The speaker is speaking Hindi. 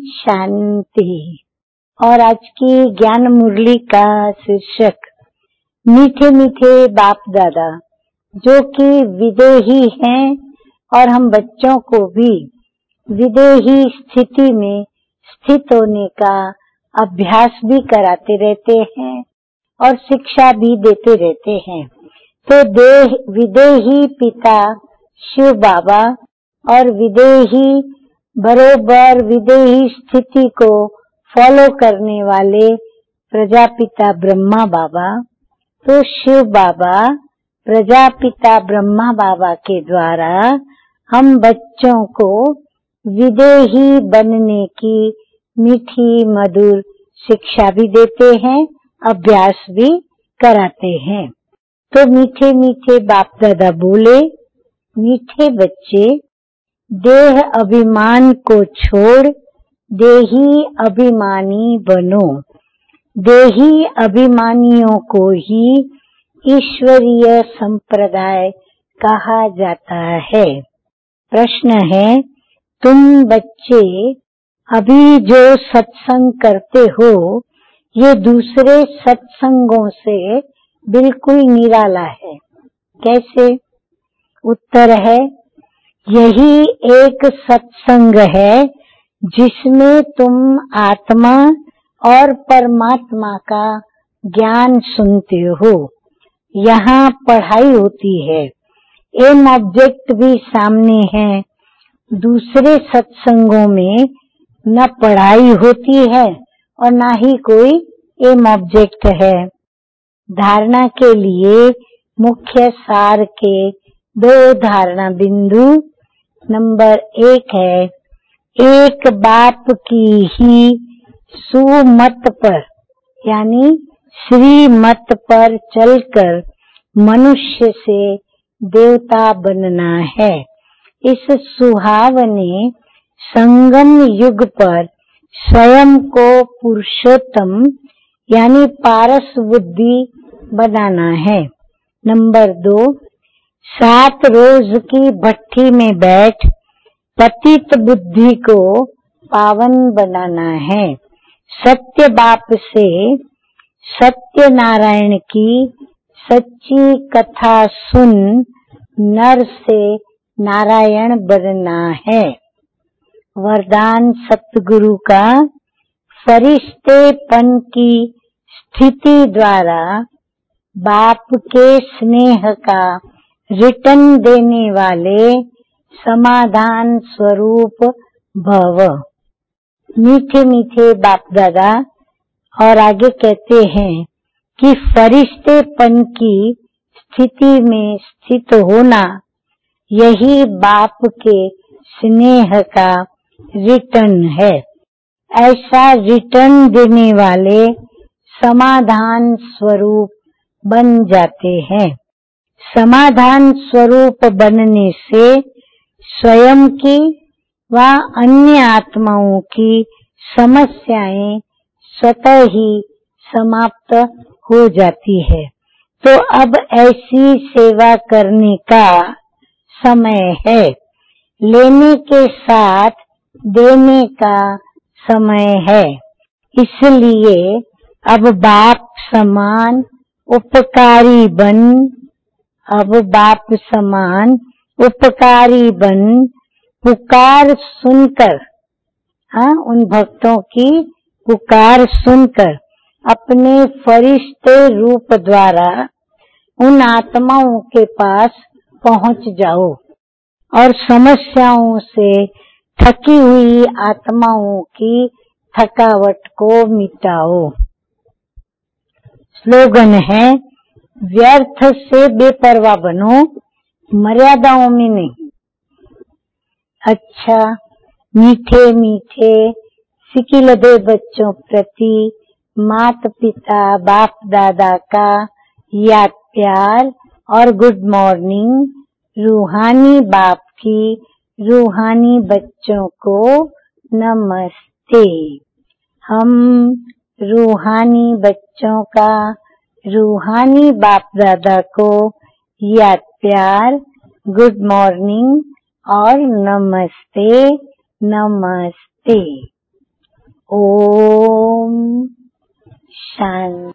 शांति। और आज की ज्ञान मुरली का शीर्षक मीठे मीठे बाप दादा, जो कि विदेही हैं और हम बच्चों को भी विदेही स्थिति में स्थित होने का अभ्यास भी कराते रहते हैं और शिक्षा भी देते रहते हैं। तो विदेही पिता शिव बाबा और विदेही बरोबर विदेही स्थिति को फॉलो करने वाले प्रजापिता ब्रह्मा बाबा, तो शिव बाबा प्रजापिता ब्रह्मा बाबा के द्वारा हम बच्चों को विदेही बनने की मीठी मधुर शिक्षा भी देते हैं, अभ्यास भी कराते हैं। तो मीठे मीठे बाप दादा बोले, मीठे बच्चे, देह अभिमान को छोड़ देही अभिमानी बनो। देही अभिमानियों को ही ईश्वरीय संप्रदाय कहा जाता है। प्रश्न है, तुम बच्चे अभी जो सत्संग करते हो ये दूसरे सत्संगों से बिल्कुल निराला है। कैसे? उत्तर है, यही एक सत्संग है जिसमें तुम आत्मा और परमात्मा का ज्ञान सुनते हो। यहाँ पढ़ाई होती है, एम ऑब्जेक्ट भी सामने है। दूसरे सत्संगों में न पढ़ाई होती है और न ही कोई एम ऑब्जेक्ट है। धारणा के लिए मुख्य सार के 2 धारणा बिंदु। नंबर 1 है, एक बाप की ही सुमत पर यानी श्रीमत पर चलकर मनुष्य से देवता बनना है। इस सुहावने संगम युग पर स्वयं को पुरुषोत्तम यानी पारस बुद्धि बनाना है। नंबर 2, 7 रोज की भट्ठी में बैठ पतित बुद्धि को पावन बनाना है। सत्य बाप से सत्य नारायण की सच्ची कथा सुन नर से नारायण बनना है। वरदान सतगुरु का, फरिश्तेपन की स्थिति द्वारा बाप के स्नेह का रिटर्न देने वाले समाधान स्वरूप भव। मीठे मीठे बाप दादा और आगे कहते हैं कि फरिश्तेपन की स्थिति में स्थित होना यही बाप के स्नेह का रिटर्न है। ऐसा रिटर्न देने वाले समाधान स्वरूप बन जाते हैं। समाधान स्वरूप बनने से स्वयं की व अन्य आत्माओं की समस्याएं स्वतः ही समाप्त हो जाती है। तो अब ऐसी सेवा करने का समय है। लेने के साथ देने का समय है। इसलिए अब बाप समान उपकारी बन पुकार सुनकर, उन भक्तों की पुकार सुनकर अपने फरिश्ते रूप द्वारा उन आत्माओं के पास पहुंच जाओ और समस्याओं से थकी हुई आत्माओं की थकावट को मिटाओ। स्लोगन है, व्यर्थ से बेपरवाह बनो, मर्यादाओं में नहीं। अच्छा, मीठे मीठे सिकिलदे बच्चों प्रति माता पिता बाप दादा का याद प्यार और गुड मॉर्निंग। रूहानी बाप की रूहानी बच्चों को नमस्ते। हम रूहानी बच्चों का रूहानी बाप दादा को याद प्यार, गुड मॉर्निंग और नमस्ते नमस्ते। ओम शांति।